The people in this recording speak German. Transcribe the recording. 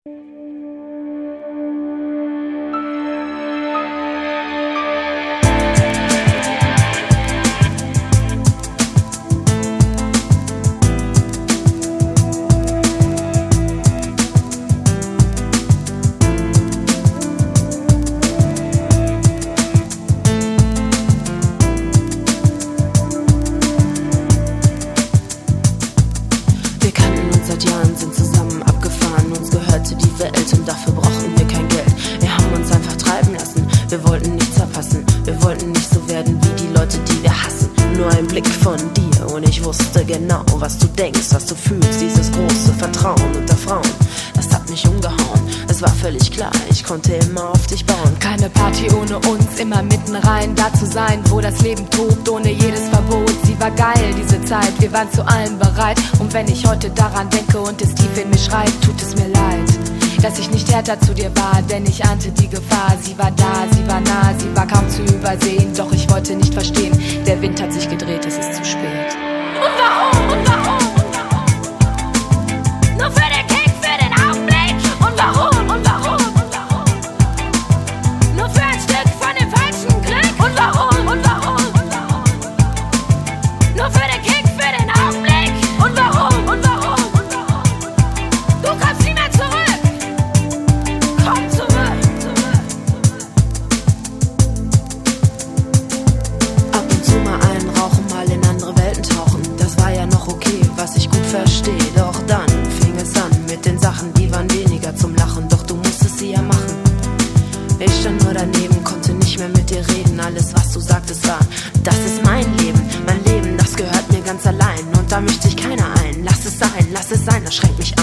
Seit Jahren sind zusammen abgefahren, uns gehörte die Welt und dafür brauchten wir kein Geld. Wir haben uns einfach treiben lassen, wir wollten nichts verpassen, wir wollten nicht so werden wie die Leute, die wir hassen. Nur ein Blick von dir und ich wusste genau, was du denkst, was du fühlst, dieses große Vertrauen unter Frauen. Das hat mich umgehauen, es war völlig klar, ich konnte immer auf dich bauen. Keine Party ohne uns, immer mitten rein, da zu sein, wo das Leben tobt, ohne jedes Verbot. Sie war geil, diese Zeit, wir waren zu allem bereit. Und wenn ich heute daran denke und es tief in mir schreit, tut es mir leid, dass ich nicht härter zu dir war, denn ich ahnte die Gefahr. Sie war da, sie war nah, sie war kaum zu übersehen, doch ich wollte nicht verstehen, der Wind hat sich gedreht, es ist zu spät. Und warum? Und warum?